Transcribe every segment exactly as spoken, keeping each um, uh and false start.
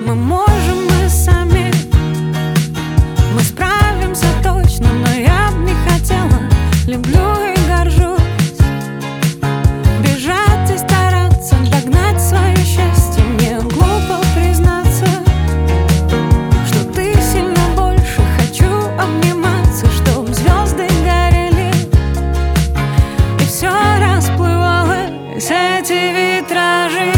Мы можем, мы сами, мы справимся точно, но я б не хотела. Люблю и горжусь бежать и стараться догнать свое счастье. Мне глупо признаться, что ты сильно больше. Хочу обниматься, чтоб звезды горели и все расплывалось, эти витражи.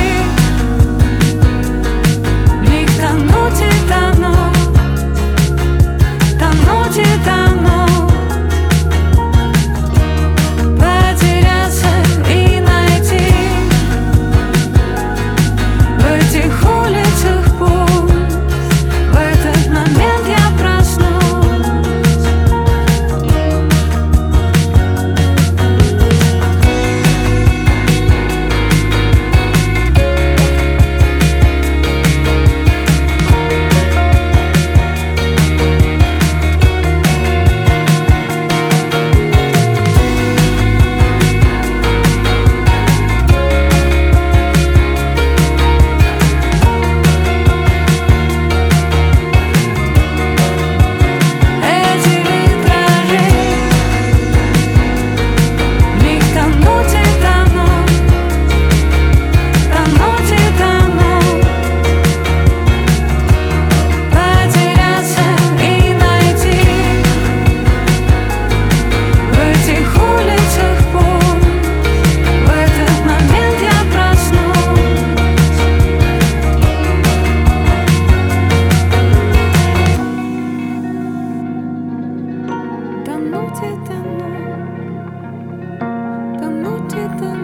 В них тонуть и тонуть, тонуть и тонуть, потеряться и найти в этих улицах пусть. В этот момент я проснусь. Тонуть и тонуть, тонуть и тонуть.